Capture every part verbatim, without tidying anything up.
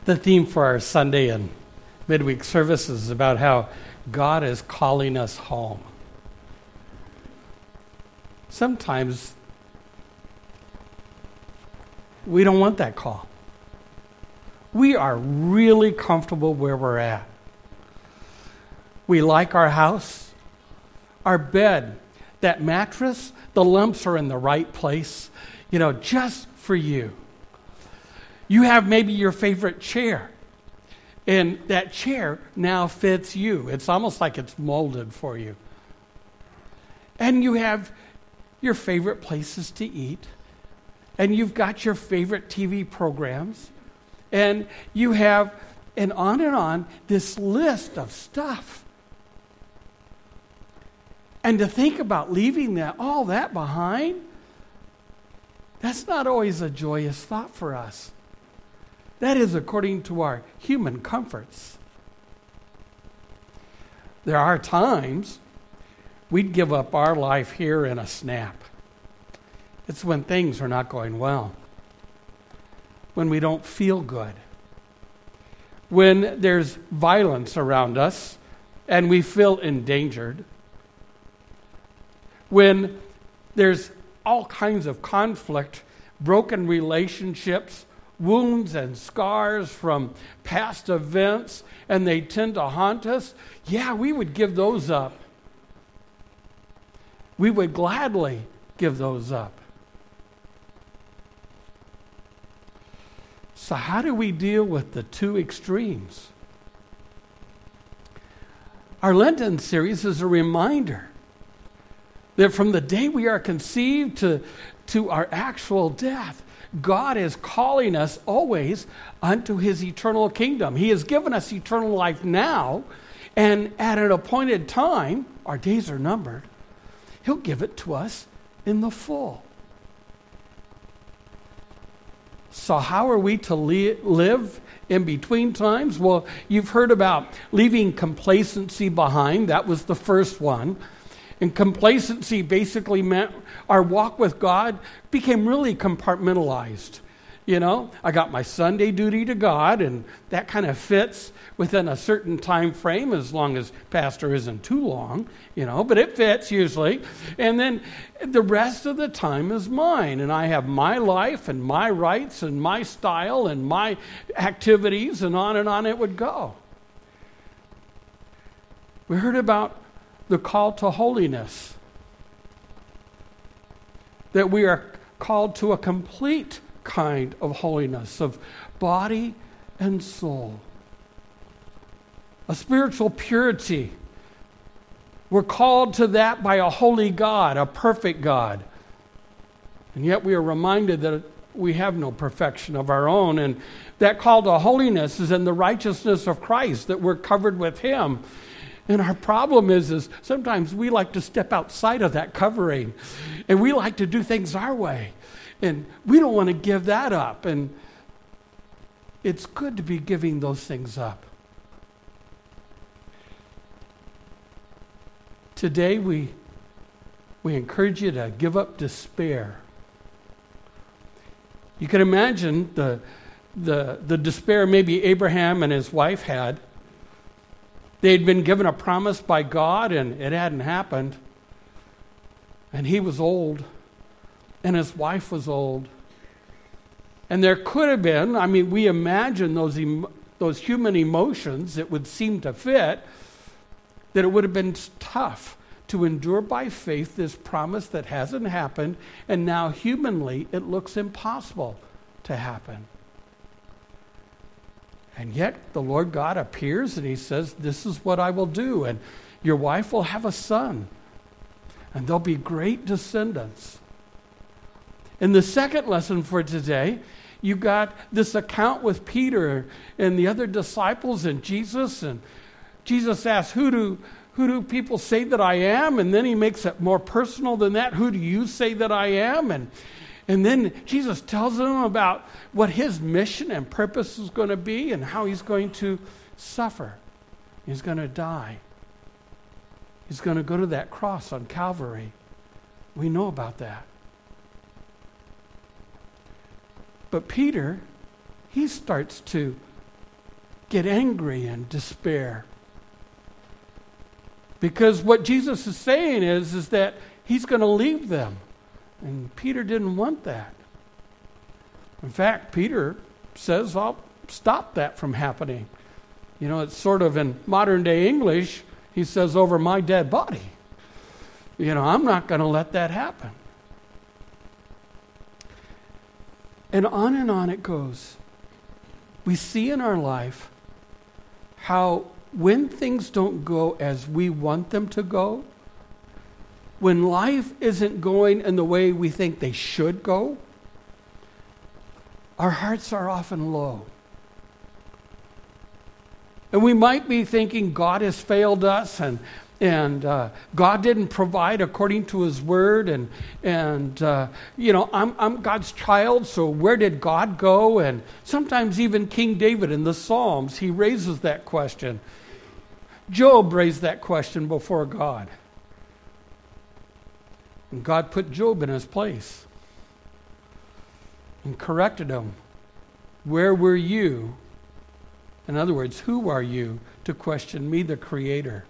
The theme for our Sunday and midweek service is about how God is calling us home. Sometimes we don't want that call. We are really comfortable where we're at. We like our house, our bed, that mattress, the lumps are in the right place, you know, just for you. You have maybe your favorite chair, and that chair now fits you. It's almost like it's molded for you. And you have your favorite places to eat, and you've got your favorite T V programs, and you have, and on and on, this list of stuff. And to think about leaving that all that behind, that's not always a joyous thought for us. That is according to our human comforts. There are times we'd give up our life here in a snap. It's when things are not going well, when we don't feel good, when there's violence around us and we feel endangered, when there's all kinds of conflict, broken relationships, wounds and scars from past events, and they tend to haunt us. Yeah, we would give those up. We would gladly give those up. So how do we deal with the two extremes? Our Lenten series is a reminder that from the day we are conceived to, to our actual death, God is calling us always unto his eternal kingdom. He has given us eternal life now, and at an appointed time, our days are numbered, he'll give it to us in the full. So how are we to li- live in between times? Well, you've heard about leaving complacency behind. That was the first one. And complacency basically meant our walk with God became really compartmentalized. You know, I got my Sunday duty to God, and that kind of fits within a certain time frame, as long as pastor isn't too long, you know, but it fits usually. And then the rest of the time is mine, and I have my life and my rights and my style and my activities, and on and on it would go. We heard about the call to holiness, that we are called to a complete kind of holiness of body and soul, a spiritual purity. We're called to that by a holy God, a perfect God. And yet we are reminded that we have no perfection of our own, and that call to holiness is in the righteousness of Christ, that we're covered with him. And our problem is, is sometimes we like to step outside of that covering, and we like to do things our way. And we don't want to give that up. And it's good to be giving those things up. Today we, we encourage you to give up despair. You can imagine the, the, the despair maybe Abraham and his wife had. They'd been given a promise by God, and it hadn't happened. And he was old, and his wife was old. And there could have been, I mean, we imagine those em- those human emotions that would seem to fit, that it would have been tough to endure by faith this promise that hasn't happened, and now humanly it looks impossible to happen. And yet the Lord God appears and he says, this is what I will do. And your wife will have a son. And there'll be great descendants. In the second lesson for today, you got this account with Peter and the other disciples and Jesus. And Jesus asks, who do, who do people say that I am? And then he makes it more personal than that. Who do you say that I am? And And then Jesus tells them about what his mission and purpose is going to be and how he's going to suffer. He's going to die. He's going to go to that cross on Calvary. We know about that. But Peter, he starts to get angry and despair. Because what Jesus is saying is, is that he's going to leave them. And Peter didn't want that. In fact, Peter says, I'll stop that from happening. You know, it's sort of in modern day English, he says, over my dead body. You know, I'm not going to let that happen. And on and on it goes. We see in our life how when things don't go as we want them to go, when life isn't going in the way we think they should go, our hearts are often low. And we might be thinking God has failed us, and and uh, God didn't provide according to His word, and and uh, you know I'm I'm God's child, so where did God go? And sometimes even King David in the Psalms, he raises that question. Job raised that question before God, and God put Job in his place and corrected him. Where were you? In other words, who are you to question me, the Creator?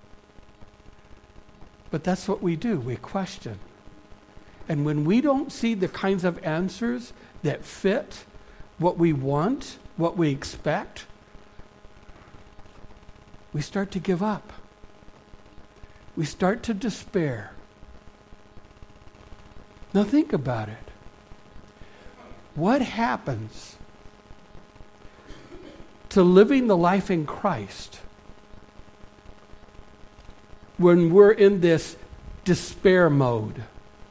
But that's what we do. We question. And when we don't see the kinds of answers that fit what we want, what we expect, we start to give up. We start to despair. Now think about it. What happens to living the life in Christ when we're in this despair mode?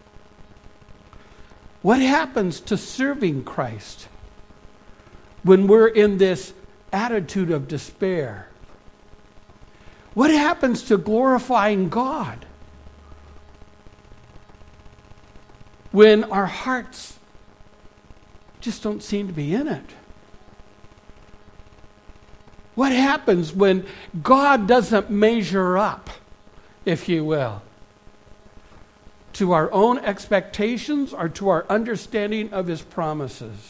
What happens to serving Christ when we're in this attitude of despair? What happens to glorifying God when our hearts just don't seem to be in it? What happens when God doesn't measure up, if you will, to our own expectations or to our understanding of His promises?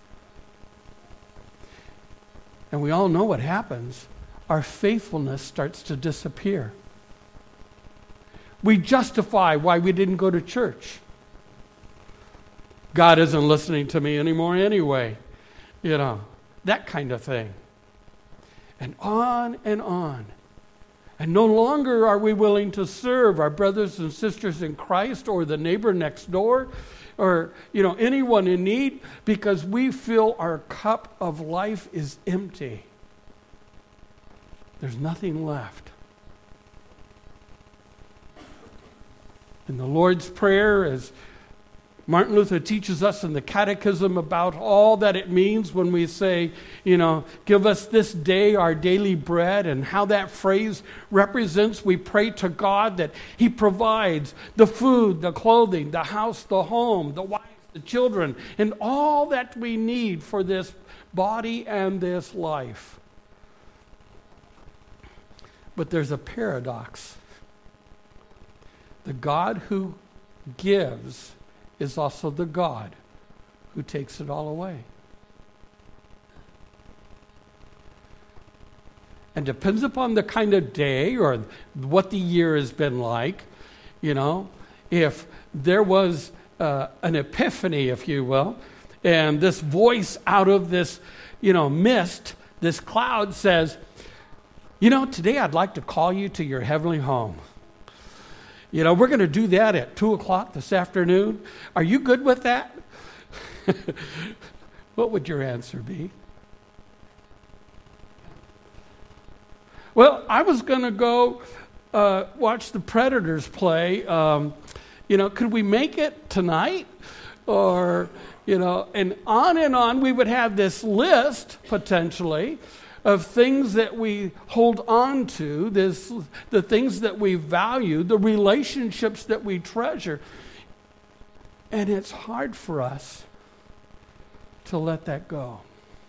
And we all know what happens. Our faithfulness starts to disappear. We justify why we didn't go to church. God isn't listening to me anymore anyway. You know, that kind of thing. And on and on. And no longer are we willing to serve our brothers and sisters in Christ or the neighbor next door or, you know, anyone in need because we feel our cup of life is empty. There's nothing left. In the Lord's Prayer, as Martin Luther teaches us in the Catechism about all that it means when we say, you know, give us this day our daily bread, and how that phrase represents, we pray to God that He provides the food, the clothing, the house, the home, the wife, the children, and all that we need for this body and this life. But there's a paradox. The God who gives is also the God who takes it all away. And depends upon the kind of day or what the year has been like. You know, if there was uh, an epiphany, if you will, and this voice out of this, you know, mist, this cloud says, you know, today I'd like to call you to your heavenly home. You know, we're going to do that at two o'clock this afternoon. Are you good with that? What would your answer be? Well, I was going to go uh, watch the Predators play. Um, you know, could we make it tonight? Or, you know, and on and on we would have this list, potentially, of things that we hold on to, this, the things that we value, the relationships that we treasure. And it's hard for us to let that go.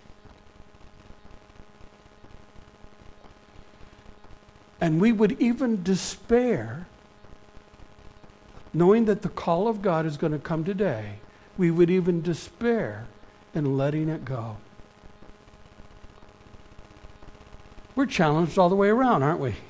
And we would even despair, knowing that the call of God is going to come today. We would even despair in letting it go. we're challenged all the way around, aren't we?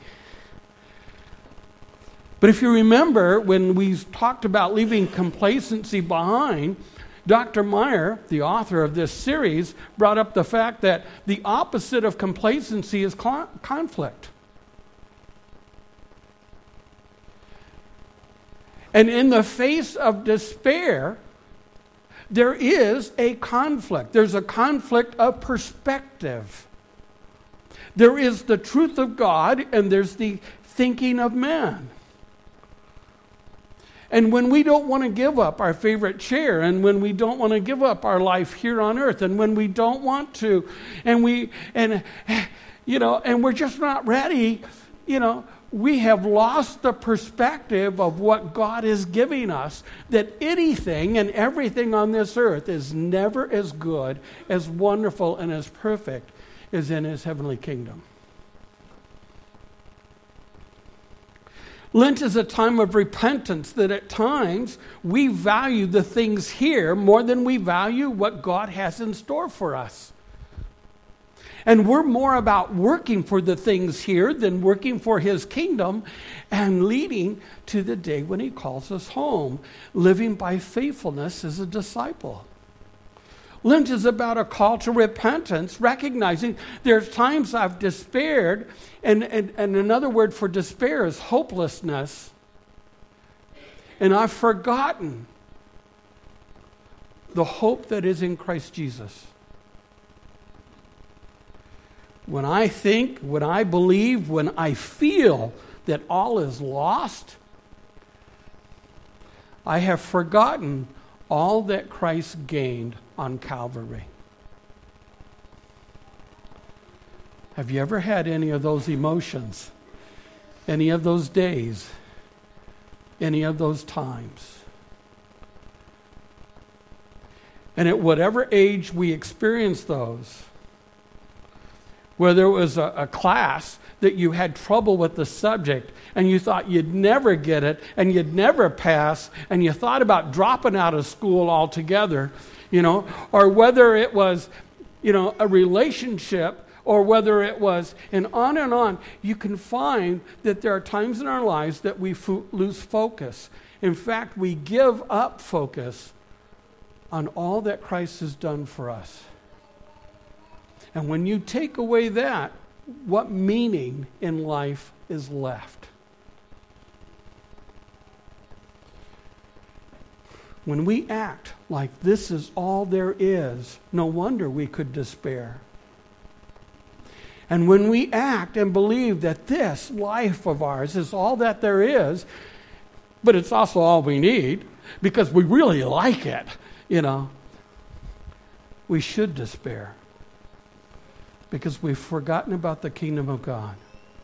But if you remember, when we talked about leaving complacency behind, Doctor Meyer, the author of this series, brought up the fact that the opposite of complacency is conflict. And in the face of despair, there is a conflict. There's a conflict of perspective. There is the truth of God, and there's the thinking of man. And when we don't want to give up our favorite chair, and when we don't want to give up our life here on earth, and when we don't want to, and we, and, you know, and we're just not ready, you know, we have lost the perspective of what God is giving us, that anything and everything on this earth is never as good, as wonderful, and as perfect as in His heavenly kingdom. Lent is a time of repentance, that at times we value the things here more than we value what God has in store for us. And we're more about working for the things here than working for His kingdom and leading to the day when He calls us home, living by faithfulness as a disciple. Lent is about a call to repentance, recognizing there's times I've despaired, and, and, and another word for despair is hopelessness, and I've forgotten the hope that is in Christ Jesus. When I think, when I believe, when I feel that all is lost, I have forgotten all that Christ gained on Calvary. Have you ever had any of those emotions? Any of those days? Any of those times? And at whatever age we experience those, whether it was a, a class that you had trouble with the subject and you thought you'd never get it and you'd never pass and you thought about dropping out of school altogether, you know, or whether it was, you know, a relationship, or whether it was, and on and on, you can find that there are times in our lives that we fo- lose focus. In fact, we give up focus on all that Christ has done for us. And when you take away that, what meaning in life is left? When we act like this is all there is, no wonder we could despair. And when we act and believe that this life of ours is all that there is, but it's also all we need, because we really like it, you know, we should despair. Because we've forgotten about the kingdom of God.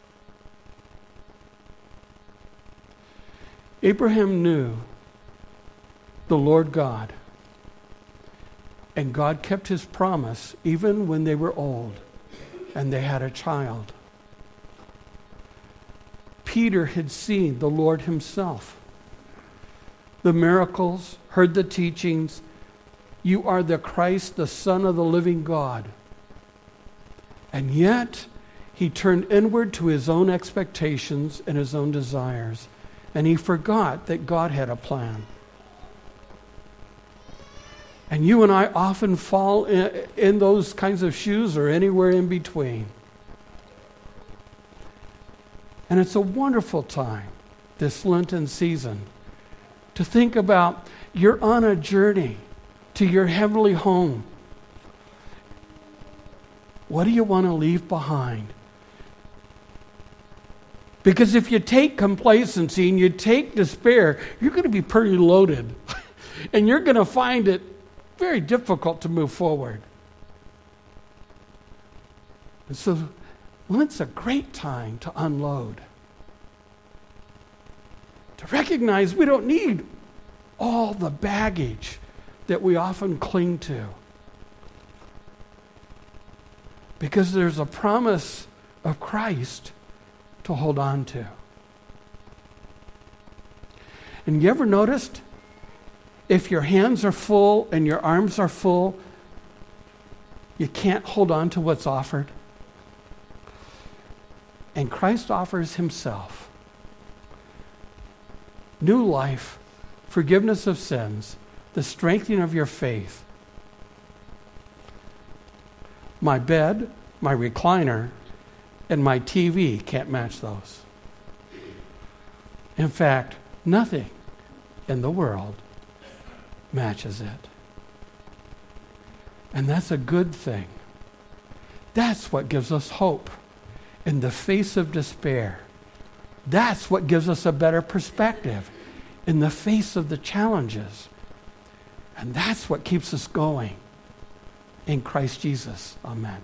Abraham knew the Lord God, and God kept His promise even when they were old and they had a child. Peter had seen the Lord Himself, the miracles, heard the teachings. You are the Christ, the Son of the living God. And yet, he turned inward to his own expectations and his own desires. And he forgot that God had a plan. And you and I often fall in, in those kinds of shoes or anywhere in between. And it's a wonderful time, this Lenten season, to think about you're on a journey to your heavenly home. What do you want to leave behind? Because if you take complacency and you take despair, you're going to be pretty loaded. And you're going to find it very difficult to move forward. And so, well, it's a great time to unload. To recognize we don't need all the baggage that we often cling to. Because there's a promise of Christ to hold on to. And you ever noticed, if your hands are full and your arms are full, you can't hold on to what's offered? And Christ offers himself. New life, forgiveness of sins, the strengthening of your faith. My bed, my recliner, and my T V can't match those. In fact, nothing in the world matches it. And that's a good thing. That's what gives us hope in the face of despair. That's what gives us a better perspective in the face of the challenges. And that's what keeps us going in Christ Jesus. Amen.